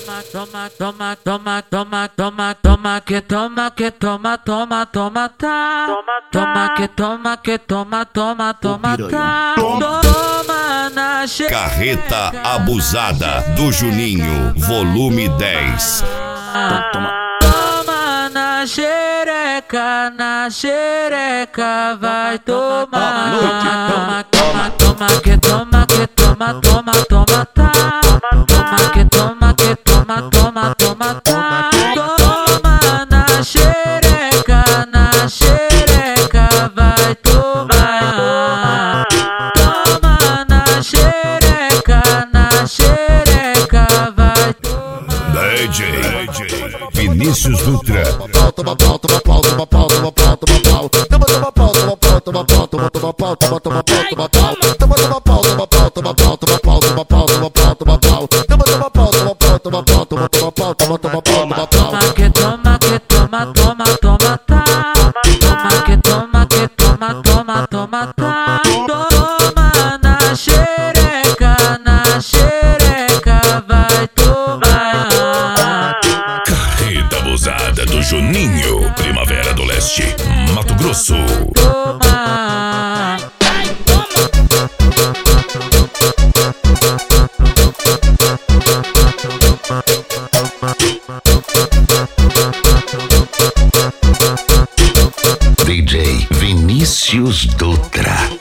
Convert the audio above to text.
Toma, toma, toma, toma, toma, toma, que toma, que toma, toma, toma, tá. Toma, que toma, que toma, toma, toma, tá. Toma na Carreta Abusada do Juninho, volume 10. Toma na xereca, vai tomar. Toma, toma, toma, que toma, que toma, toma, toma, tá. Toma, que toma, que toma, toma, toma, tá. Toma na xereca, vai tomar. Toma na xereca, vai tomar. DJ Vinícius Dutra. Toma pau, toma pau, toma pau, toma pau, toma pau. Toma pau, toma pau, toma pau, toma pau, toma pau, toma pau, toma pau. Toma pau, toma pau, toma pau, toma pau, toma pau, toma pau, toma pau. Toma pau, toma pau, toma pau, toma pau, toma pau, toma pau. Toma que toma, toma, toma, tá. Toma que toma, toma, toma, tá. Toma na xereca, vai tomar. Carreta Abusada do Juninho, Primavera do Leste, Mato Grosso. Toma. DJ Vinícius Dutra.